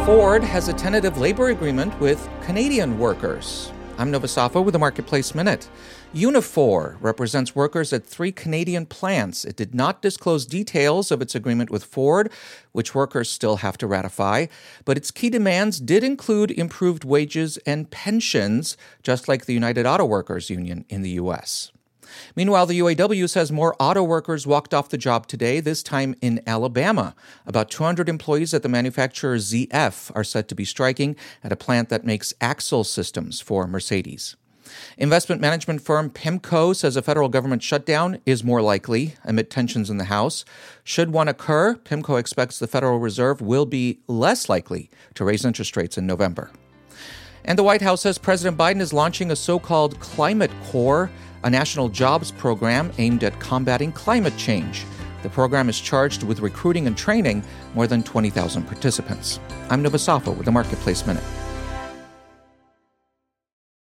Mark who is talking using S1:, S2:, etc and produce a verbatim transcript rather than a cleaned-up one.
S1: Ford has a tentative labor agreement with Canadian workers. I'm Nova Safo with the Marketplace Minute. Unifor represents workers at three Canadian plants. It did not disclose details of its agreement with Ford, which workers still have to ratify, but its key demands did include improved wages and pensions, just like the United Auto Workers Union in the U S. Meanwhile, the U A W says more auto workers walked off the job today, this time in Alabama. About two hundred employees at the manufacturer Z F are said to be striking at a plant that makes axle systems for Mercedes. Investment management firm PIMCO says a federal government shutdown is more likely amid tensions in the House. Should one occur, PIMCO expects the Federal Reserve will be less likely to raise interest rates in November. And the White House says President Biden is launching a so-called Climate Corps, a national jobs program aimed at combating climate change. The program is charged with recruiting and training more than twenty thousand participants. I'm Nova Safo with the Marketplace Minute.